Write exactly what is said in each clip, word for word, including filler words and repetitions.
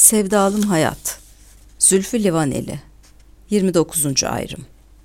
Sevdalım Hayat. Zülfü Livaneli. yirmi dokuzuncu ayrım.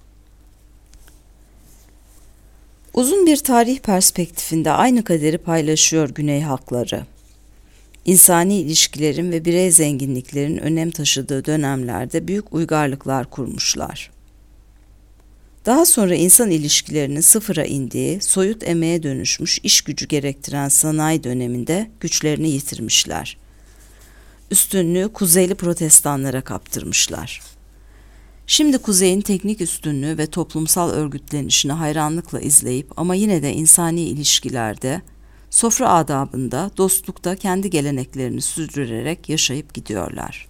Uzun bir tarih perspektifinde aynı kaderi paylaşıyor Güney halkları. İnsani ilişkilerin ve birey zenginliklerin önem taşıdığı dönemlerde büyük uygarlıklar kurmuşlar. Daha sonra insan ilişkilerinin sıfıra indiği, soyut emeğe dönüşmüş iş gücü gerektiren sanayi döneminde güçlerini yitirmişler. Üstünlüğü Kuzeyli Protestanlara kaptırmışlar. Şimdi Kuzey'in teknik üstünlüğü ve toplumsal örgütlenişini hayranlıkla izleyip ama yine de insani ilişkilerde, sofra adabında, dostlukta kendi geleneklerini sürdürerek yaşayıp gidiyorlar.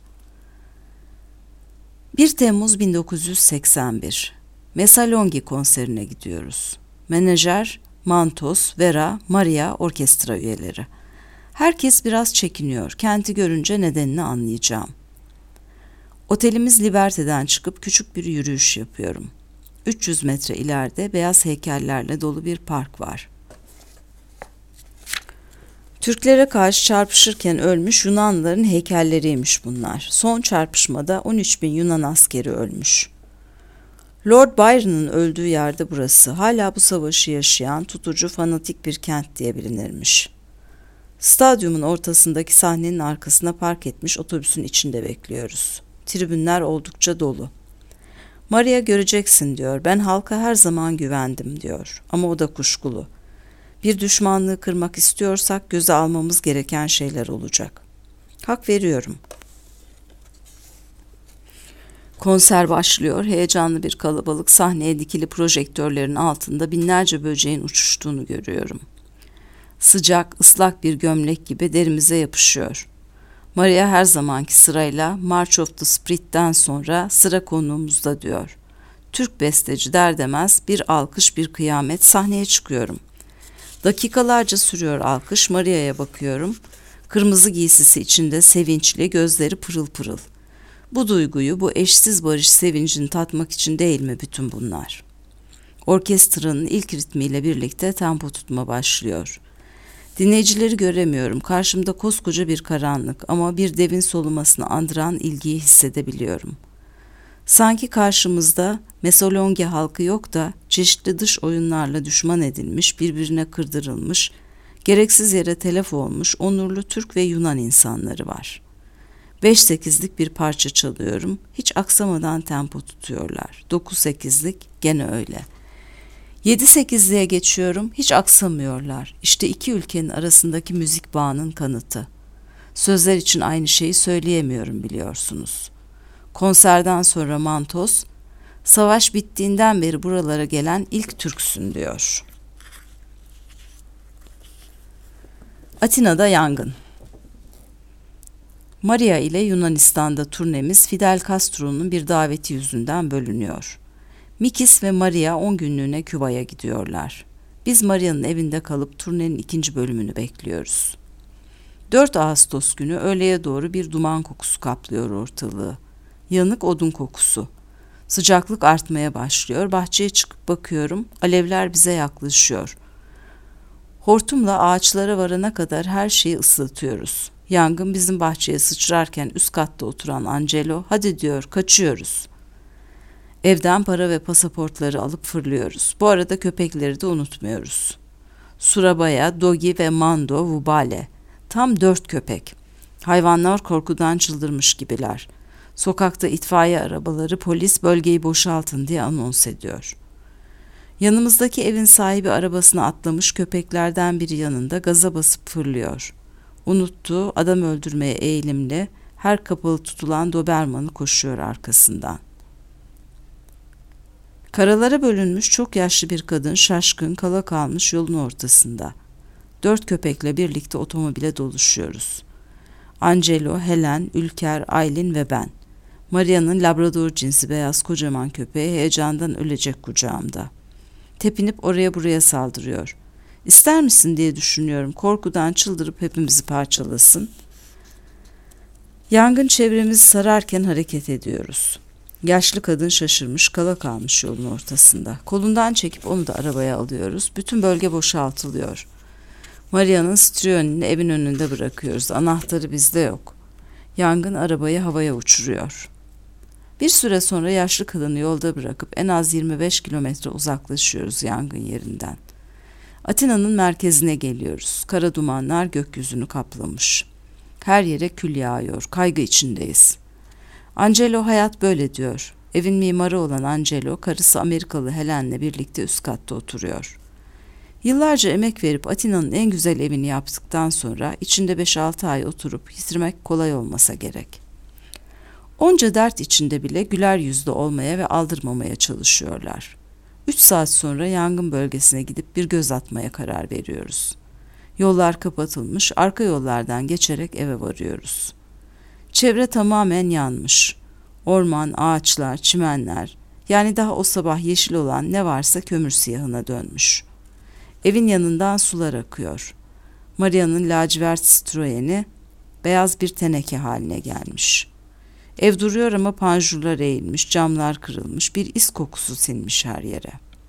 bir Temmuz bin dokuz yüz seksen bir. Mesalongi konserine gidiyoruz. Menajer, Mantos, Vera, Maria orkestra üyeleri. Herkes biraz çekiniyor. Kenti görünce nedenini anlayacağım. Otelimiz Liberte'den çıkıp küçük bir yürüyüş yapıyorum. üç yüz metre ileride beyaz heykellerle dolu bir park var. Türklere karşı çarpışırken ölmüş Yunanlıların heykelleriymiş bunlar. Son çarpışmada on üç bin Yunan askeri ölmüş. Lord Byron'ın öldüğü yerde burası. Hala bu savaşı yaşayan tutucu fanatik bir kent diye bilinirmiş. Stadyumun ortasındaki sahnenin arkasına park etmiş otobüsün içinde bekliyoruz. Tribünler oldukça dolu. Maria göreceksin diyor. Ben halka her zaman güvendim diyor. Ama o da kuşkulu. Bir düşmanlığı kırmak istiyorsak göze almamız gereken şeyler olacak. Hak veriyorum. Konser başlıyor. Heyecanlı bir kalabalık sahneye dikili projektörlerin altında binlerce böceğin uçuştuğunu görüyorum. Sıcak, ıslak bir gömlek gibi derimize yapışıyor. Maria her zamanki sırayla March of the Spirit'ten sonra sıra konuğumuzda diyor. Türk besteci der demez bir alkış bir kıyamet sahneye çıkıyorum. Dakikalarca sürüyor alkış, Maria'ya bakıyorum. Kırmızı giysisi içinde sevinçli, gözleri pırıl pırıl. Bu duyguyu, bu eşsiz barış sevincini tatmak için değil mi bütün bunlar? Orkestranın ilk ritmiyle birlikte tempo tutma başlıyor. Dinleyicileri göremiyorum. Karşımda koskoca bir karanlık ama bir devin solumasını andıran ilgiyi hissedebiliyorum. Sanki karşımızda Mesolongi halkı yok da çeşitli dış oyunlarla düşman edilmiş, birbirine kırdırılmış, gereksiz yere telef olmuş onurlu Türk ve Yunan insanları var. Beş sekizlik bir parça çalıyorum. Hiç aksamadan tempo tutuyorlar. Dokuz sekizlik gene öyle. Yedi sekizliğe geçiyorum. Hiç aksamıyorlar. İşte iki ülkenin arasındaki müzik bağının kanıtı. Sözler için aynı şeyi söyleyemiyorum biliyorsunuz. Konserden sonra Mantos, savaş bittiğinden beri buralara gelen ilk Türksün diyor. Atina'da yangın. Maria ile Yunanistan'da turnemiz Fidel Castro'nun bir daveti yüzünden bölünüyor. Mikis ve Maria on günlüğüne Küba'ya gidiyorlar. Biz Maria'nın evinde kalıp turnenin ikinci bölümünü bekliyoruz. dört Ağustos günü öğleye doğru bir duman kokusu kaplıyor ortalığı. Yanık odun kokusu. Sıcaklık artmaya başlıyor. Bahçeye çıkıp bakıyorum. Alevler bize yaklaşıyor. Hortumla ağaçlara varana kadar her şeyi ıslatıyoruz. Yangın bizim bahçeye sıçrarken üst katta oturan Angelo, hadi diyor, kaçıyoruz. Evden para ve pasaportları alıp fırlıyoruz. Bu arada köpekleri de unutmuyoruz. Surabaya, Dogi ve Mando Vubale. Tam dört köpek. Hayvanlar korkudan çıldırmış gibiler. Sokakta itfaiye arabaları, polis bölgeyi boşaltın diye anons ediyor. Yanımızdaki evin sahibi arabasına atlamış, köpeklerden biri yanında gaza basıp fırlıyor. Unuttuğu, adam öldürmeye eğilimli, her kapalı tutulan Doberman'ı koşuyor arkasından. Karalara bölünmüş çok yaşlı bir kadın şaşkın kala kalmış yolun ortasında. Dört köpekle birlikte otomobile doluşuyoruz. Angelo, Helen, Ülker, Aylin ve ben. Maria'nın Labrador cinsi beyaz kocaman köpeği heyecandan ölecek kucağımda. Tepinip oraya buraya saldırıyor. İster misin diye düşünüyorum. Korkudan çıldırıp hepimizi parçalasın. Yangın çevremizi sararken hareket ediyoruz. Yaşlı kadın şaşırmış, kala kalmış yolun ortasında. Kolundan çekip onu da arabaya alıyoruz. Bütün bölge boşaltılıyor. Maria'nın Strion'ini evin önünde bırakıyoruz. Anahtarı bizde yok. Yangın arabayı havaya uçuruyor. Bir süre sonra yaşlı kadını yolda bırakıp en az yirmi beş kilometre uzaklaşıyoruz yangın yerinden. Atina'nın merkezine geliyoruz. Kara dumanlar gökyüzünü kaplamış. Her yere kül yağıyor. Kaygı içindeyiz. Angelo hayat böyle diyor. Evin mimarı olan Angelo, karısı Amerikalı Helen'le birlikte üst katta oturuyor. Yıllarca emek verip Atina'nın en güzel evini yaptıktan sonra içinde beş altı ay oturup yitirmek kolay olmasa gerek. Onca dert içinde bile güler yüzlü olmaya ve aldırmamaya çalışıyorlar. Üç saat sonra yangın bölgesine gidip bir göz atmaya karar veriyoruz. Yollar kapatılmış, arka yollardan geçerek eve varıyoruz. Çevre tamamen yanmış. Orman, ağaçlar, çimenler, yani daha o sabah yeşil olan ne varsa kömür siyahına dönmüş. Evin yanından sular akıyor. Maria'nın lacivert Citroen'i beyaz bir teneke haline gelmiş. Ev duruyor ama panjurlar eğilmiş, camlar kırılmış, bir is kokusu sinmiş her yere.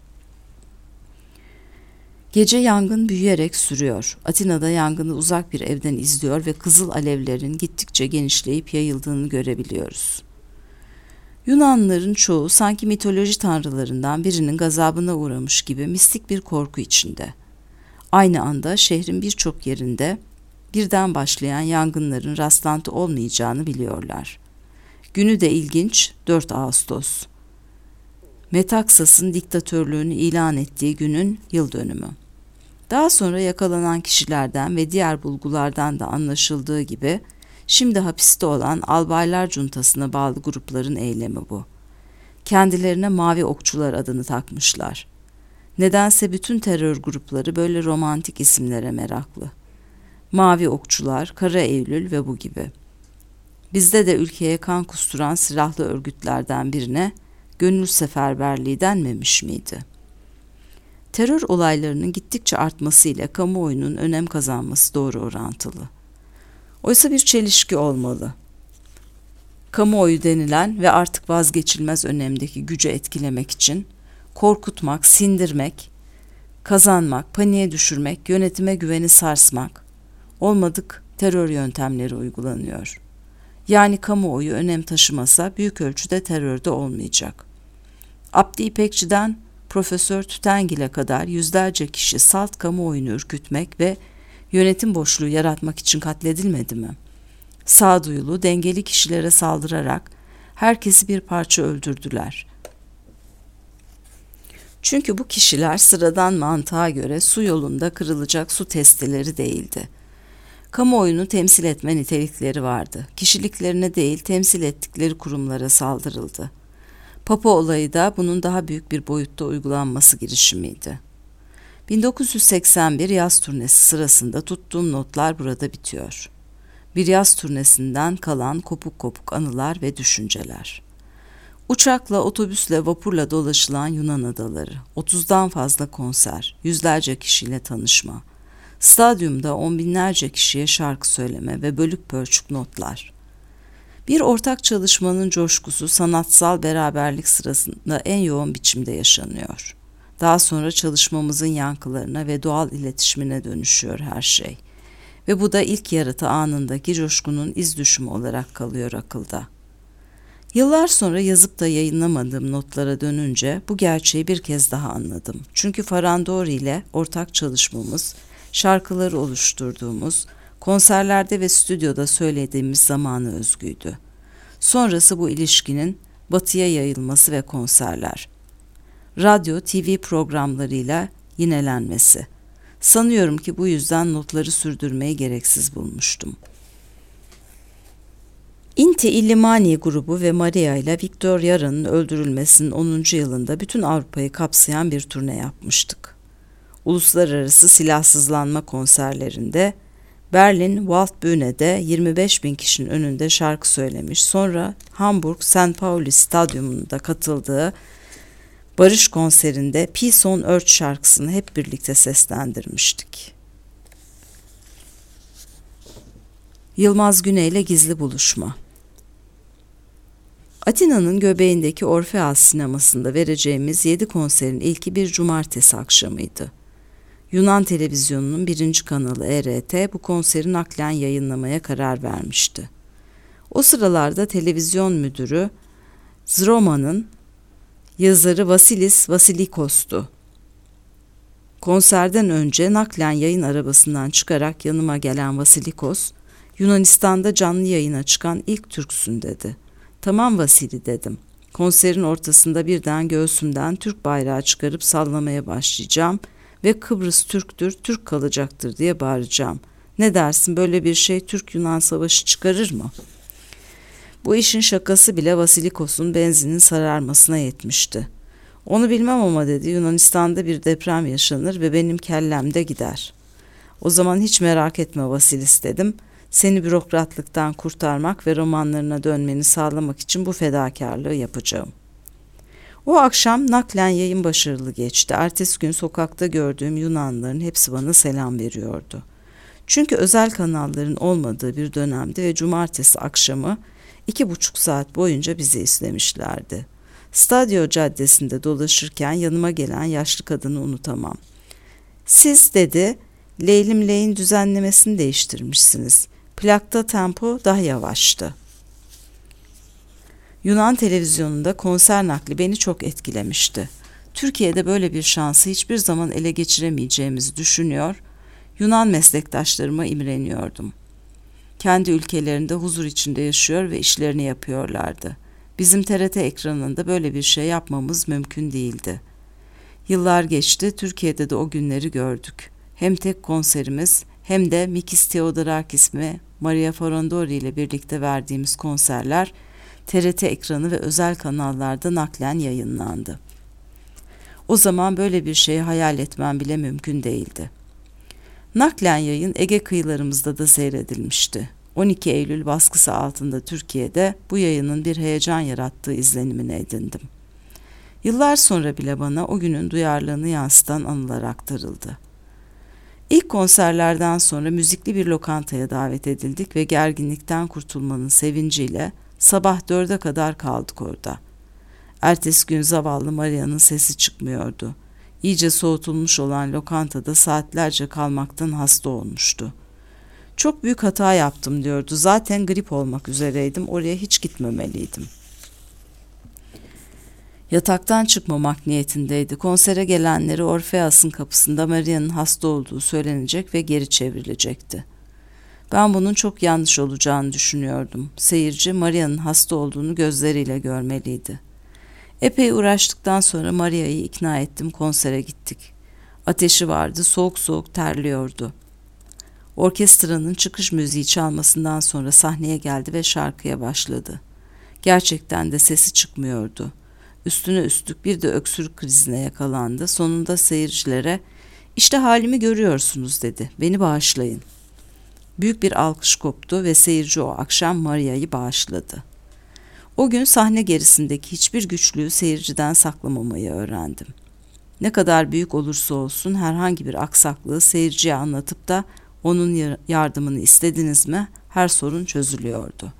Gece yangın büyüyerek sürüyor. Atina'da yangını uzak bir evden izliyor ve kızıl alevlerin gittikçe genişleyip yayıldığını görebiliyoruz. Yunanlıların çoğu sanki mitoloji tanrılarından birinin gazabına uğramış gibi mistik bir korku içinde. Aynı anda şehrin birçok yerinde birden başlayan yangınların rastlantı olmayacağını biliyorlar. Günü de ilginç, dört Ağustos. Metaksas'ın diktatörlüğünü ilan ettiği günün yıl dönümü. Daha sonra yakalanan kişilerden ve diğer bulgulardan da anlaşıldığı gibi şimdi hapiste olan Albaylar Cuntası'na bağlı grupların eylemi bu. Kendilerine Mavi Okçular adını takmışlar. Nedense bütün terör grupları böyle romantik isimlere meraklı. Mavi Okçular, Kara Eylül ve bu gibi. Bizde de ülkeye kan kusturan silahlı örgütlerden birine gönül seferberliği denmemiş miydi? Terör olaylarının gittikçe artmasıyla kamuoyunun önem kazanması doğru orantılı. Oysa bir çelişki olmalı. Kamuoyu denilen ve artık vazgeçilmez önemdeki gücü etkilemek için korkutmak, sindirmek, kazanmak, paniğe düşürmek, yönetime güveni sarsmak, olmadık terör yöntemleri uygulanıyor. Yani kamuoyu önem taşımasa büyük ölçüde terörde olmayacak. Abdi İpekçi'den Profesör Tütengil'e kadar yüzlerce kişi salt kamuoyunu ürkütmek ve yönetim boşluğu yaratmak için katledilmedi mi? Sağduyulu, dengeli kişilere saldırarak herkesi bir parça öldürdüler. Çünkü bu kişiler sıradan mantığa göre su yolunda kırılacak su testeleri değildi. Kamuoyunu temsil etme nitelikleri vardı. Kişiliklerine değil, temsil ettikleri kurumlara saldırıldı. Papa olayı da bunun daha büyük bir boyutta uygulanması girişimiydi. bin dokuz yüz seksen bir yaz turnesi sırasında tuttuğum notlar burada bitiyor. Bir yaz turnesinden kalan kopuk kopuk anılar ve düşünceler. Uçakla, otobüsle, vapurla dolaşılan Yunan adaları, otuzdan fazla konser, yüzlerce kişiyle tanışma, stadyumda on binlerce kişiye şarkı söyleme ve bölük pörçük notlar. Bir ortak çalışmanın coşkusu sanatsal beraberlik sırasında en yoğun biçimde yaşanıyor. Daha sonra çalışmamızın yankılarına ve doğal iletişimine dönüşüyor her şey. Ve bu da ilk yaratı anındaki coşkunun iz düşümü olarak kalıyor akılda. Yıllar sonra yazıp da yayınlamadığım notlara dönünce bu gerçeği bir kez daha anladım. Çünkü Farandori ile ortak çalışmamız, şarkıları oluşturduğumuz, konserlerde ve stüdyoda söylediğimiz zamanı özgüydü. Sonrası bu ilişkinin batıya yayılması ve konserler. Radyo, T V programlarıyla yinelenmesi. Sanıyorum ki bu yüzden notları sürdürmeyi gereksiz bulmuştum. Inti Illimani grubu ve Maria ile Viktor Yara'nın öldürülmesinin onuncu yılında bütün Avrupa'yı kapsayan bir turne yapmıştık. Uluslararası silahsızlanma konserlerinde Berlin Waldbühne'de yirmi beş bin kişinin önünde şarkı söylemiş, sonra Hamburg Saint Pauli Stadyumunda katıldığı barış konserinde Peace on Earth şarkısını hep birlikte seslendirmiştik. Yılmaz Güney ile gizli buluşma. Atina'nın göbeğindeki Orfeas sinemasında vereceğimiz yedi konserin ilki bir cumartesi akşamıydı. Yunan televizyonunun birinci kanalı E R T bu konseri naklen yayınlamaya karar vermişti. O sıralarda televizyon müdürü Zroman'ın yazarı Vasilis Vasilikos'tu. Konserden önce naklen yayın arabasından çıkarak yanıma gelen Vasilikos, Yunanistan'da canlı yayına çıkan ilk Türksün dedi. Tamam Vasili dedim. Konserin ortasında birden göğsümden Türk bayrağı çıkarıp sallamaya başlayacağım ve Kıbrıs Türktür, Türk kalacaktır diye bağıracağım. Ne dersin, böyle bir şey Türk-Yunan savaşı çıkarır mı? Bu işin şakası bile Vasilikos'un benzinin sararmasına yetmişti. Onu bilmem ama dedi, Yunanistan'da bir deprem yaşanır ve benim kellem de gider. O zaman hiç merak etme Vasilis dedim. Seni bürokratlıktan kurtarmak ve romanlarına dönmeni sağlamak için bu fedakarlığı yapacağım. O akşam naklen yayın başarılı geçti. Ertesi gün sokakta gördüğüm Yunanlıların hepsi bana selam veriyordu. Çünkü özel kanalların olmadığı bir dönemde ve cumartesi akşamı iki buçuk saat boyunca bizi izlemişlerdi. Stadio Caddesi'nde dolaşırken yanıma gelen yaşlı kadını unutamam. Siz dedi, Leylim Ley'in düzenlemesini değiştirmişsiniz. Plakta tempo daha yavaştı. Yunan televizyonunda konser nakli beni çok etkilemişti. Türkiye'de böyle bir şansı hiçbir zaman ele geçiremeyeceğimizi düşünüyor, Yunan meslektaşlarıma imreniyordum. Kendi ülkelerinde huzur içinde yaşıyor ve işlerini yapıyorlardı. Bizim T R T ekranında böyle bir şey yapmamız mümkün değildi. Yıllar geçti, Türkiye'de de o günleri gördük. Hem tek konserimiz hem de Mikis Theodorakis ve Maria Farandori ile birlikte verdiğimiz konserler T R T ekranı ve özel kanallarda naklen yayınlandı. O zaman böyle bir şeyi hayal etmem bile mümkün değildi. Naklen yayın Ege kıyılarımızda da seyredilmişti. on iki Eylül baskısı altında Türkiye'de bu yayının bir heyecan yarattığı izlenimini edindim. Yıllar sonra bile bana o günün duyarlılığını yansıtan anılar aktarıldı. İlk konserlerden sonra müzikli bir lokantaya davet edildik ve gerginlikten kurtulmanın sevinciyle sabah dörde kadar kaldık orada. Ertesi gün zavallı Maria'nın sesi çıkmıyordu. İyice soğutulmuş olan lokantada saatlerce kalmaktan hasta olmuştu. Çok büyük hata yaptım diyordu. Zaten grip olmak üzereydim. Oraya hiç gitmemeliydim. Yataktan çıkmamak niyetindeydi. Konsere gelenleri Orfeas'ın kapısında Maria'nın hasta olduğu söylenecek ve geri çevrilecekti. Ben bunun çok yanlış olacağını düşünüyordum. Seyirci Maria'nın hasta olduğunu gözleriyle görmeliydi. Epey uğraştıktan sonra Maria'yı ikna ettim, konsere gittik. Ateşi vardı, soğuk soğuk terliyordu. Orkestranın çıkış müziği çalmasından sonra sahneye geldi ve şarkıya başladı. Gerçekten de sesi çıkmıyordu. Üstüne üstlük bir de öksürük krizine yakalandı. Sonunda seyircilere "İşte halimi görüyorsunuz" dedi. "Beni bağışlayın." Büyük bir alkış koptu ve seyirci o akşam Maria'yı bağışladı. O gün sahne gerisindeki hiçbir güçlüğü seyirciden saklamamayı öğrendim. Ne kadar büyük olursa olsun herhangi bir aksaklığı seyirciye anlatıp da onun yardımını istediniz mi her sorun çözülüyordu.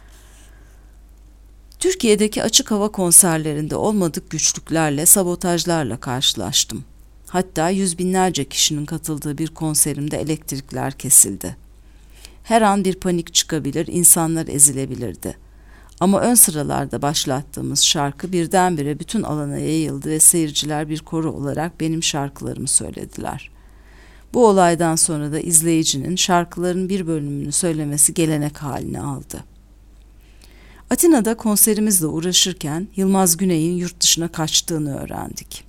Türkiye'deki açık hava konserlerinde olmadık güçlüklerle, sabotajlarla karşılaştım. Hatta yüz binlerce kişinin katıldığı bir konserimde elektrikler kesildi. Her an bir panik çıkabilir, insanlar ezilebilirdi. Ama ön sıralarda başlattığımız şarkı birdenbire bütün alana yayıldı ve seyirciler bir koro olarak benim şarkılarımı söylediler. Bu olaydan sonra da izleyicinin şarkıların bir bölümünü söylemesi gelenek haline aldı. Atina'da konserimizle uğraşırken Yılmaz Güney'in yurt dışına kaçtığını öğrendik.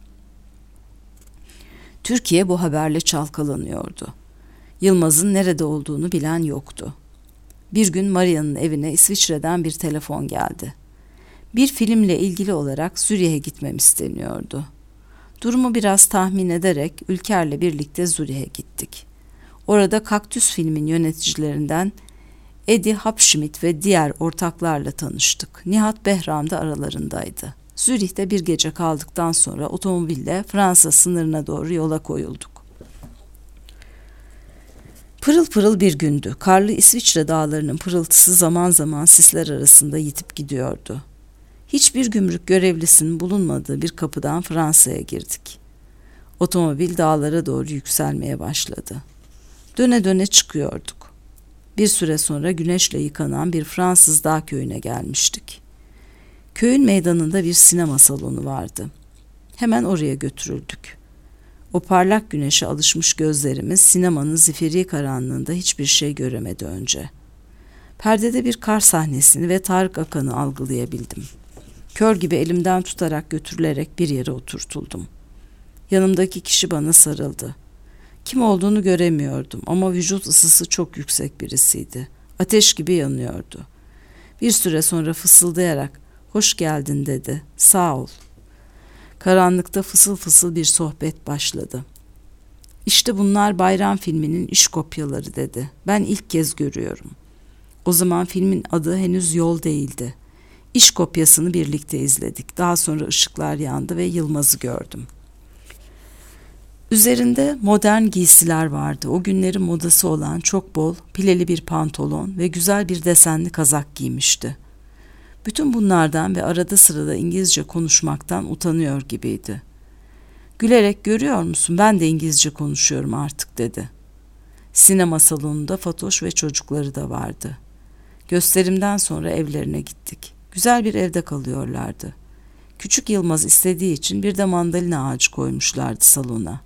Türkiye bu haberle çalkalanıyordu. Yılmaz'ın nerede olduğunu bilen yoktu. Bir gün Maria'nın evine İsviçre'den bir telefon geldi. Bir filmle ilgili olarak Zürih'e gitmem isteniyordu. Durumu biraz tahmin ederek Ülker'le birlikte Zürih'e gittik. Orada Kaktüs filmin yöneticilerinden Edi Hapschmidt ve diğer ortaklarla tanıştık. Nihat Behram da aralarındaydı. Zürih'te bir gece kaldıktan sonra otomobille Fransa sınırına doğru yola koyulduk. Pırıl pırıl bir gündü. Karlı İsviçre dağlarının pırıltısı zaman zaman sisler arasında yitip gidiyordu. Hiçbir gümrük görevlisinin bulunmadığı bir kapıdan Fransa'ya girdik. Otomobil dağlara doğru yükselmeye başladı. Döne döne çıkıyorduk. Bir süre sonra güneşle yıkanan bir Fransız dağ köyüne gelmiştik. Köyün meydanında bir sinema salonu vardı. Hemen oraya götürüldük. O parlak güneşe alışmış gözlerimiz sinemanın zifiri karanlığında hiçbir şey göremedi önce. Perdede bir kar sahnesini ve Tarık Akan'ı algılayabildim. Kör gibi elimden tutarak götürülerek bir yere oturtuldum. Yanımdaki kişi bana sarıldı. Kim olduğunu göremiyordum ama vücut ısısı çok yüksek birisiydi. Ateş gibi yanıyordu. Bir süre sonra fısıldayarak "Hoş geldin" dedi. "Sağ ol." Karanlıkta fısıl fısıl bir sohbet başladı. "İşte bunlar Bayram filminin iş kopyaları" dedi. "Ben ilk kez görüyorum." O zaman filmin adı henüz Yol değildi. İş kopyasını birlikte izledik. Daha sonra ışıklar yandı ve Yılmaz'ı gördüm. Üzerinde modern giysiler vardı. O günlerin modası olan çok bol, pileli bir pantolon ve güzel bir desenli kazak giymişti. Bütün bunlardan ve arada sırada İngilizce konuşmaktan utanıyor gibiydi. Gülerek "Görüyor musun, ben de İngilizce konuşuyorum artık" dedi. Sinema salonunda Fatoş ve çocukları da vardı. Gösterimden sonra evlerine gittik. Güzel bir evde kalıyorlardı. Küçük Yılmaz istediği için bir de mandalina ağacı koymuşlardı salona.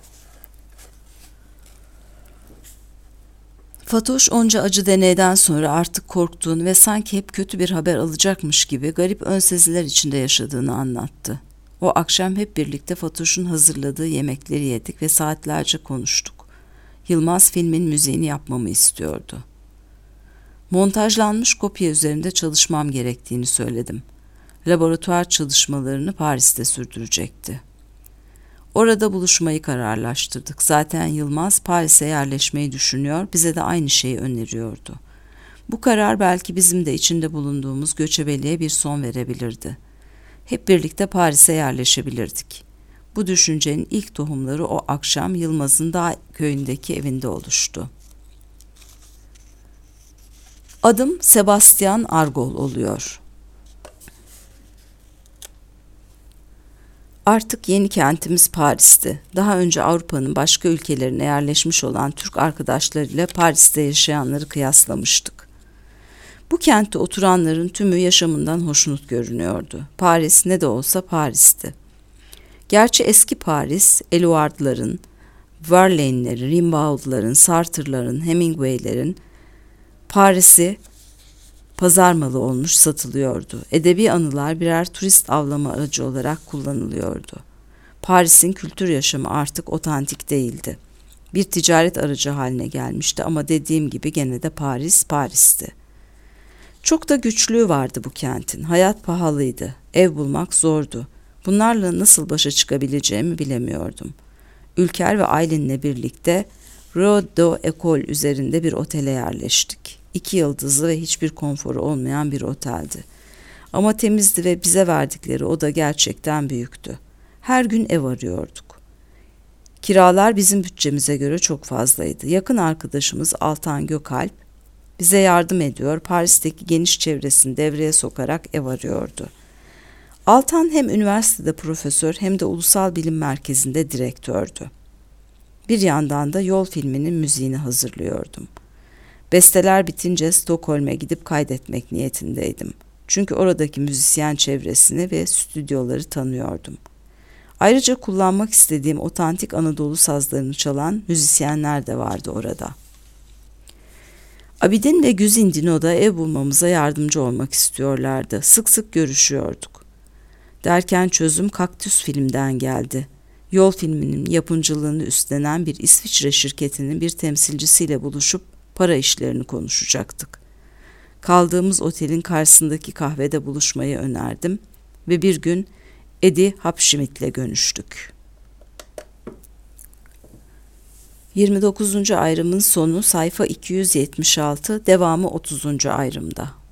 Fatoş onca acı deneyden sonra artık korktuğunu ve sanki hep kötü bir haber alacakmış gibi garip önseziler içinde yaşadığını anlattı. O akşam hep birlikte Fatoş'un hazırladığı yemekleri yedik ve saatlerce konuştuk. Yılmaz filmin müziğini yapmamı istiyordu. Montajlanmış kopya üzerinde çalışmam gerektiğini söyledim. Laboratuvar çalışmalarını Paris'te sürdürecekti. Orada buluşmayı kararlaştırdık. Zaten Yılmaz Paris'e yerleşmeyi düşünüyor, bize de aynı şeyi öneriyordu. Bu karar belki bizim de içinde bulunduğumuz göçebeliğe bir son verebilirdi. Hep birlikte Paris'e yerleşebilirdik. Bu düşüncenin ilk tohumları o akşam Yılmaz'ın dağ köyündeki evinde oluştu. Adım Sebastian Argol oluyor. Artık yeni kentimiz Paris'ti. Daha önce Avrupa'nın başka ülkelerine yerleşmiş olan Türk arkadaşlarıyla Paris'te yaşayanları kıyaslamıştık. Bu kentte oturanların tümü yaşamından hoşnut görünüyordu. Paris ne de olsa Paris'ti. Gerçi eski Paris, Eluard'ların, Verlaine'lerin, Rimbaud'ların, Sartre'ların, Hemingway'lerin Paris'i pazar malı olmuş satılıyordu. Edebi anılar birer turist avlama aracı olarak kullanılıyordu. Paris'in kültür yaşamı artık otantik değildi. Bir ticaret aracı haline gelmişti ama dediğim gibi gene de Paris, Paris'ti. Çok da güçlüğü vardı bu kentin. Hayat pahalıydı. Ev bulmak zordu. Bunlarla nasıl başa çıkabileceğimi bilemiyordum. Ülker ve Aylin'le birlikte Rue de l'École üzerinde bir otele yerleştik. İki yıldızlı ve hiçbir konforu olmayan bir oteldi. Ama temizdi ve bize verdikleri oda gerçekten büyüktü. Her gün ev arıyorduk. Kiralar bizim bütçemize göre çok fazlaydı. Yakın arkadaşımız Altan Gökalp bize yardım ediyor, Paris'teki geniş çevresini devreye sokarak ev arıyordu. Altan hem üniversitede profesör hem de Ulusal Bilim Merkezi'nde direktördü. Bir yandan da Yol filminin müziğini hazırlıyordum. Besteler bitince Stockholm'e gidip kaydetmek niyetindeydim. Çünkü oradaki müzisyen çevresini ve stüdyoları tanıyordum. Ayrıca kullanmak istediğim otantik Anadolu sazlarını çalan müzisyenler de vardı orada. Abidin ve Güzin Dino da ev bulmamıza yardımcı olmak istiyorlardı. Sık sık görüşüyorduk. Derken çözüm Kaktüs filmden geldi. Yol filminin yapımcılığını üstlenen bir İsviçre şirketinin bir temsilcisiyle buluşup para işlerini konuşacaktık. Kaldığımız otelin karşısındaki kahvede buluşmayı önerdim ve bir gün Eddie Hapschmidt'le görüştük. yirmi dokuzuncu ayrımın sonu sayfa iki yüz yetmiş altı, devamı otuzuncu ayrımda.